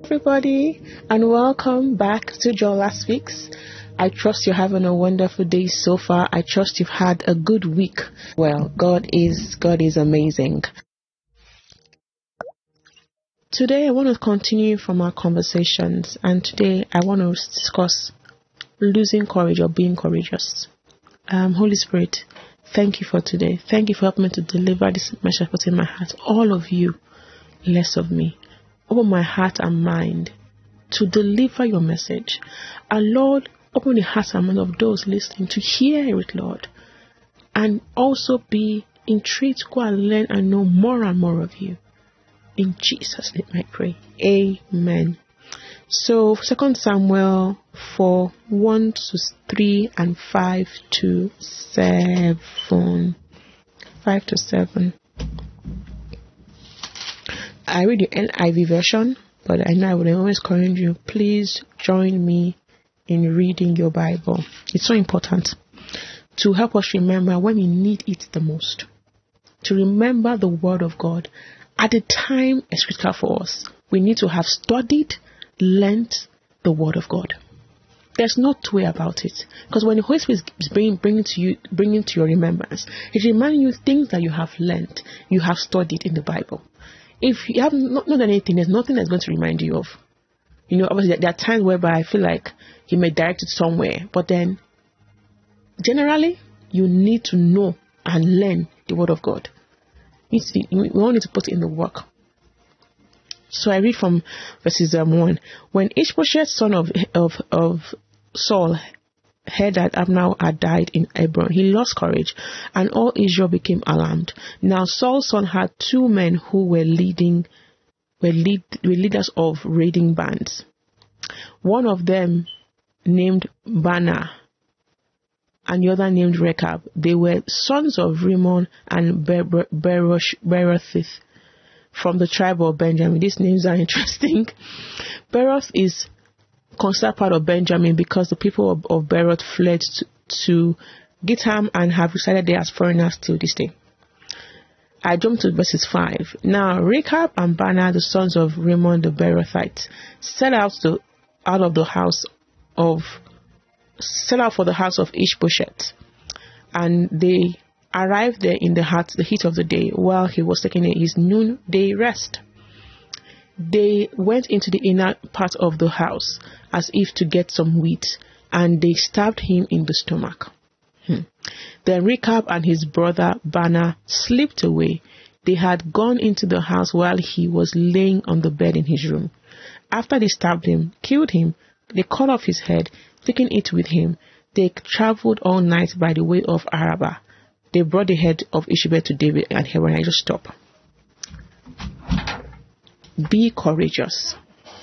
Everybody, and welcome back to Joel Last Week's. I trust you're having a wonderful day so far. I trust you've had a good week. Well, God is amazing. Today I want to continue from our conversations, and today I want to discuss losing courage or being courageous. Holy Spirit, thank you for today. Thank you for helping me to deliver this message put in my heart. All of you, less of me. Open my heart and mind to deliver your message. And Lord, open the hearts and minds of those listening to hear it, Lord. And also be intrigued to go and learn and know more and more of you. In Jesus' name I pray. Amen. So 2 Samuel 4, 1 to 3 and 5 to 7. 5 to 7. I read the NIV version, but I know I would always encourage you, please join me in reading your Bible. It's so important to help us remember when we need it the most. To remember the Word of God at the time it's critical for us. We need to have studied, learnt the Word of God. There's no two way about it. Because when the Holy Spirit is bringing to your remembrance, it reminds you things that you have learnt, you have studied in the Bible. If you have not done anything, there's nothing that's going to remind you of. You know, obviously there are times whereby I feel like He may direct it somewhere, but then generally you need to know and learn the Word of God. We all need to put it in the work. So I read from verses 1. When Ishbosheth, son of Saul, heard that Abner had died in Hebron, he lost courage, and all Israel became alarmed. Now Saul's son had two men who were leaders of raiding bands. One of them named Baanah, and the other named Rechab. They were sons of Rimmon and Beeroth from the tribe of Benjamin. These names are interesting. Beeroth is considered part of Benjamin because the people of Beeroth fled to Githam and have resided there as foreigners till this day. I jump to verses 5. Now Rechab and Baanah, the sons of Rimmon the Beerothite, set out for the house of Ishbosheth, and they arrived there in the heat of the day while he was taking his noonday rest. They went into the inner part of the house as if to get some wheat, and they stabbed him in the stomach. Then Rechab and his brother Baanah slipped away. They had gone into the house while he was laying on the bed in his room. After they stabbed him, killed him, they cut off his head, taking it with him. They traveled all night by the way of Arabah. They brought the head of Ishbosheth to David and Hebron. I just stop. Be courageous.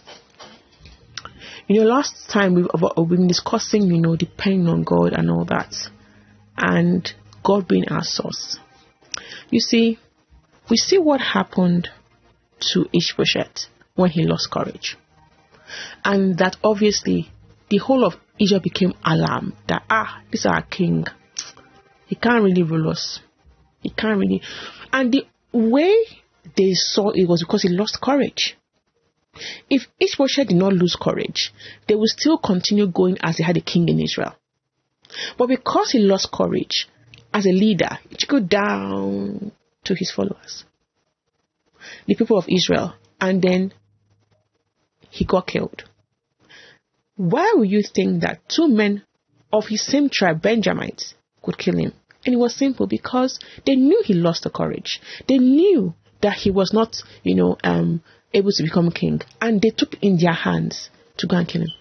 Last time we've been discussing, depending on God and all that, and God being our source. You see, we see what happened to Ishbosheth when he lost courage, and that obviously the whole of Israel became alarmed that this is our king. He can't really rule us. He can't really, and the way they saw it was because he lost courage. If Ishbosheth did not lose courage, they would still continue going as they had a king in Israel. But because he lost courage as a leader, it should go down to his followers, the people of Israel, and then he got killed. Why would you think that two men of his same tribe, Benjamites, could kill him? And it was simple, because they knew he lost the courage. They knew that he was not, able to become king. And they took in their hands to go and kill him.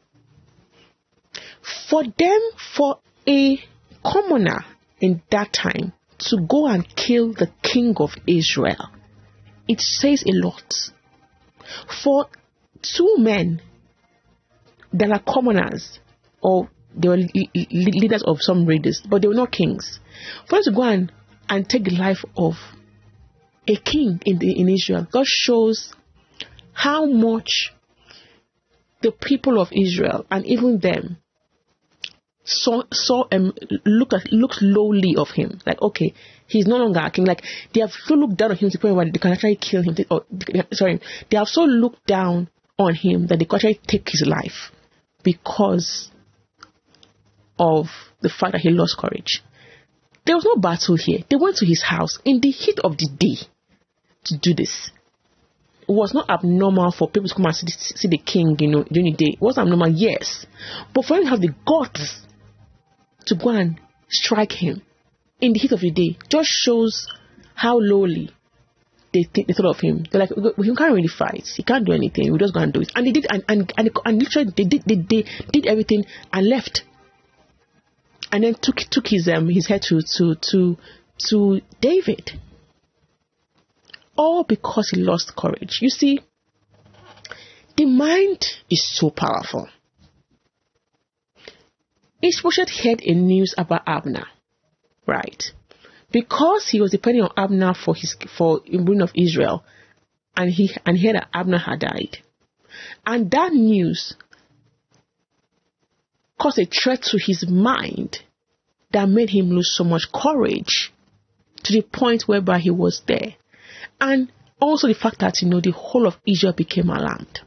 For a commoner in that time to go and kill the king of Israel, it says a lot. For two men that are commoners, or they were leaders of some raiders, but they were not kings, for them to go and take the life of a king in Israel, that shows how much the people of Israel and even them looked lowly of him. Like, okay, he's no longer a king. Like, they have so looked down on him to the point where they can actually kill him. They have so looked down on him that they could actually take his life because of the fact that he lost courage. There was no battle here. They went to his house in the heat of the day to do this. It was not abnormal for people to come and see the king, during the day. It was abnormal, yes. But for him to have the guts to go and strike him in the heat of the day just shows how lowly they thought of him. They're like, he can't really fight. He can't do anything. We just go and do it. And they did, and literally they did everything and left. And then took his head to David. All because he lost courage. You see, the mind is so powerful. Ishbosheth heard a news about Abner, right? Because he was depending on Abner for the ruin of Israel, and he heard that Abner had died, and that news caused a threat to his mind that made him lose so much courage to the point whereby he was there. And also the fact that, the whole of Israel became alarmed.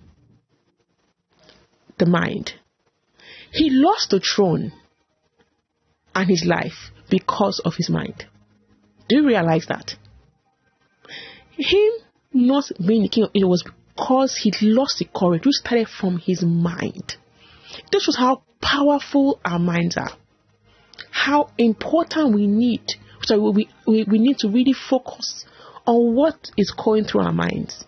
The mind. He lost the throne and his life because of his mind. Do you realize that? Him not being the king of Israel was because he lost the courage, which started from his mind. This was how powerful our minds are. How important we need to really focus on what is going through our minds.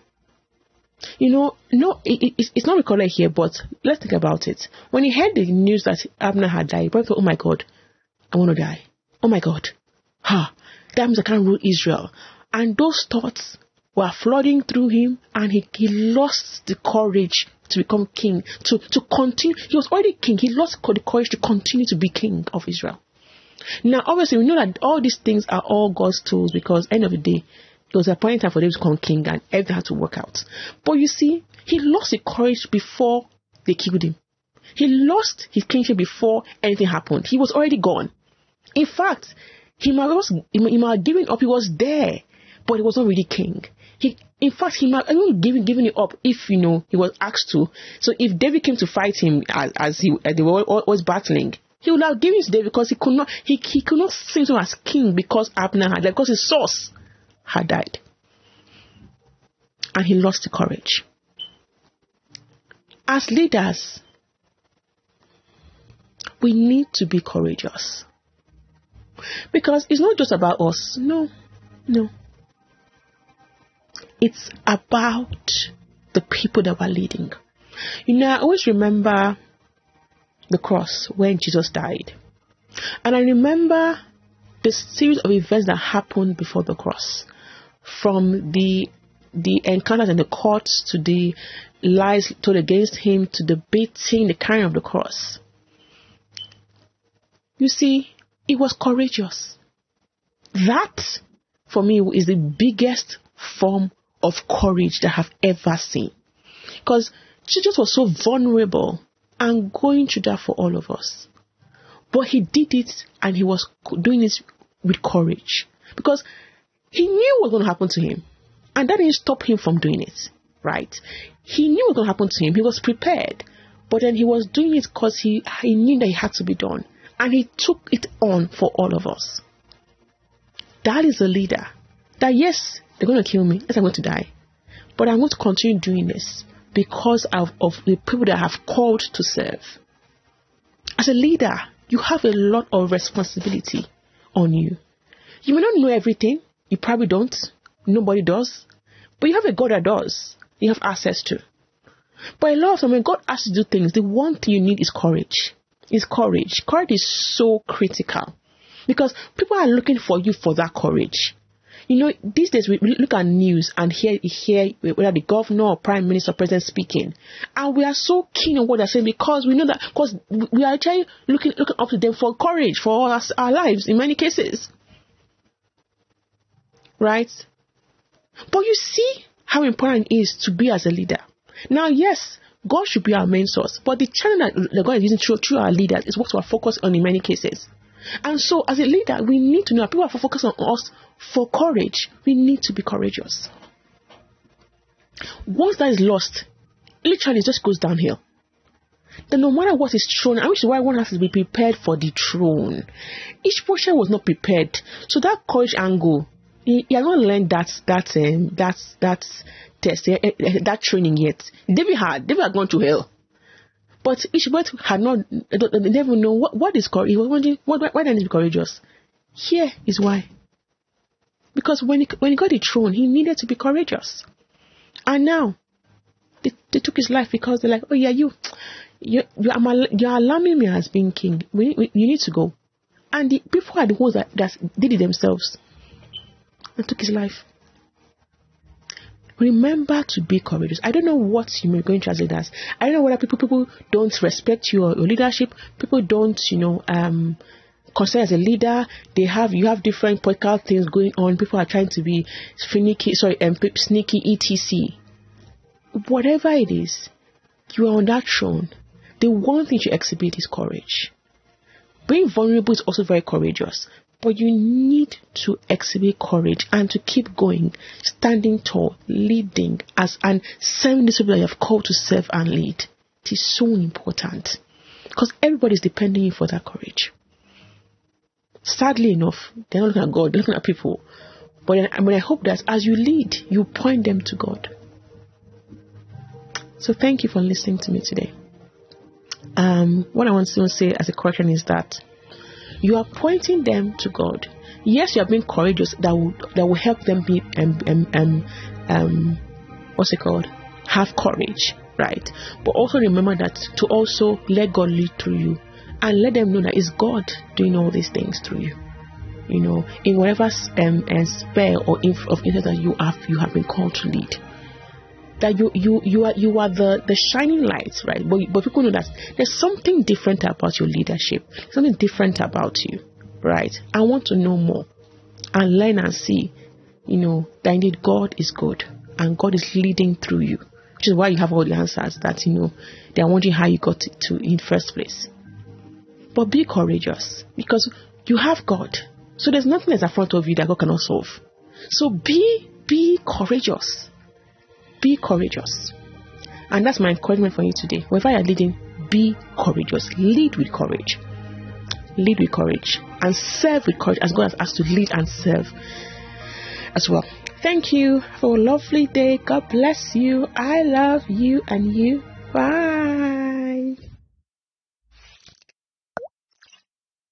It's not recorded here, but let's think about it. When he heard the news that Abner had died, he thought, oh my God, I want to die. Oh my God. That means I can't rule Israel. And those thoughts were flooding through him, and he lost the courage to become king, to continue. He was already king. He lost the courage to continue to be king of Israel. Now, obviously, we know that all these things are all God's tools, because end of the day, it was a point in time for them to become king and everything had to work out. But you see, he lost the courage before they killed him. He lost his kingship before anything happened. He was already gone. In fact, he might have given up. He was there, but he was not really king. He might have given it up if he was asked to. So if David came to fight him as they were always battling, he would have given it to David, because he could not see him as king because Abner had died, because his source had died. And he lost the courage. As leaders, we need to be courageous. Because it's not just about us. No. It's about the people that we're leading. I always remember the cross when Jesus died. And I remember the series of events that happened before the cross. From the encounters in the courts, to the lies told against him, to the beating, the carrying of the cross. You see, it was courageous. That, for me, is the biggest form of courage that I've ever seen. Because Jesus was so vulnerable and going through that for all of us. But he did it, and he was doing it with courage. Because he knew what was going to happen to him. And that didn't stop him from doing it. Right? He knew what was going to happen to him. He was prepared. But then he was doing it because he knew that it had to be done. And he took it on for all of us. That is a leader. That yes, they're going to kill me. Yes, I'm going to die. But I'm going to continue doing this because of the people that I have called to serve. As a leader, you have a lot of responsibility on you. You may not know everything. You probably don't. Nobody does. But you have a God that does. You have access to. But a lot of time when God asks you to do things, the one thing you need is courage. Courage. Courage is so critical. Because people are looking for you for that courage. These days we look at news and hear whether the governor or prime minister or president speaking. And we are so keen on what they're saying, because we know that, because we are actually looking up to them for courage for our lives in many cases. Right? But you see how important it is to be as a leader. Now, yes, God should be our main source, but the channel that God is using through our leaders is what we're focused on in many cases. And so, as a leader, we need to know people are focused on us for courage. We need to be courageous. Once that is lost, literally it just goes downhill. Then no matter what is thrown, and which is why one has to be prepared for the throne. Ishbosheth was not prepared. So that courage angle, he had not learned that test, that training yet. David had gone to hell. But Ishbosheth had not, they never know what is courage. He was wondering, why didn't he be courageous? Here is why. Because when he got the throne, he needed to be courageous. And now, they took his life because they're like, oh yeah, you're alarming me as being king. You need to go. And the people are the ones that did it themselves and took his life. Remember to be courageous. I don't know what you may be going to translate as. I don't know whether people don't respect your leadership. People don't, consider as a leader. You have different political things going on. People are trying to be sneaky, etc. Whatever it is, you are on that throne. The one thing you exhibit is courage. Being vulnerable is also very courageous. But you need to exhibit courage and to keep going, standing tall, leading and serving the people that you have called to serve and lead. It is so important because everybody is depending on you for that courage. Sadly enough, they're not looking at God, they're looking at people. But I hope that as you lead, you point them to God. So thank you for listening to me today. What I want to say as a correction is that you are pointing them to God. Yes, you are being courageous. That will help them be have courage, right? But also remember that to also let God lead through you, and let them know that it's God doing all these things through you. In whatever spare or of interest that you have been called to lead. That you are the shining light, right? But people know that there's something different about your leadership, something different about you, right? I want to know more and learn and see, that indeed God is good and God is leading through you, which is why you have all the answers that they are wondering how you got to in first place. But be courageous because you have God, so there's nothing that's in front of you that God cannot solve. So be courageous. Be courageous. And that's my encouragement for you today. Wherever you're leading, be courageous. Lead with courage. Lead with courage. And serve with courage as God has asked to lead and serve as well. Thank you. Have a lovely day. God bless you. I love you and you. Bye.